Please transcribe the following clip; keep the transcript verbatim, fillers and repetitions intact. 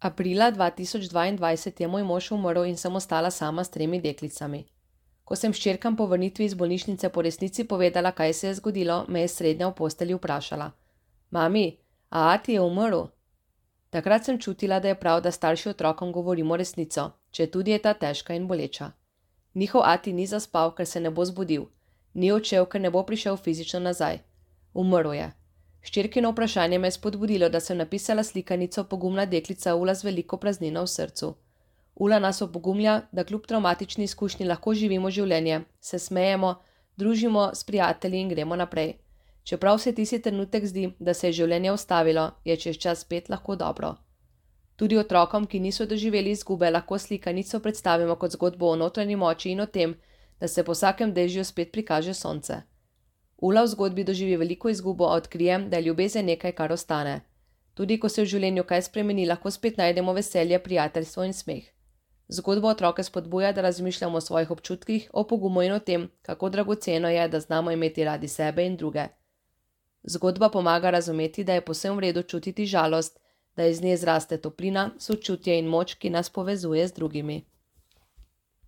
Aprila dva tisoč dvaindvajset je moj mož umrl in sem ostala sama s tremi deklicami. Ko sem hčerkam po vrnitvi iz bolnišnice po resnici povedala, kaj se je zgodilo, me je srednja v postelji vprašala: Mami, a ati je umrl? Takrat sem čutila, da je prav, da starši otrokom govorimo resnico, četudi je ta težka in boleča. Njihov ati ni zaspal, ker se ne bo zbudil, ni odšel, ker ne bo prišel fizično nazaj. Umrl je. Hčerkino vprašanje me je spodbudilo, da sem napisala slikanico Pogumna deklica Ula z veliko praznino v srcu. Ula nas opogumlja, da kljub travmatični izkušnji lahko živimo življenje, se smejemo, družimo s prijatelji in gremo naprej. Čeprav se tisti trenutek zdi, da se je življenje ustavilo, je čez čas spet lahko dobro. Tudi otrokom, ki niso doživeli izgube, lahko slikanico predstavimo kot zgodbo o notranji moči in o tem, da se po vsakem dežju spet prikaže sonce. Ula v zgodbi doživi veliko izgubo, a odkrije, da je ljubezen nekaj, kar ostane. Tudi ko se v življenju kaj spremeni, lahko spet najdemo veselje, prijateljstvo in smeh. Zgodba otroke spodbuja, da razmišljamo o svojih občutkih, o pogumu in o tem, kako dragoceno je, da znamo imeti radi sebe in druge. Zgodba pomaga razumeti, da je povsem v redu čutiti žalost, da iz nje zraste toplina, sočutje in moč, ki nas povezuje z drugimi.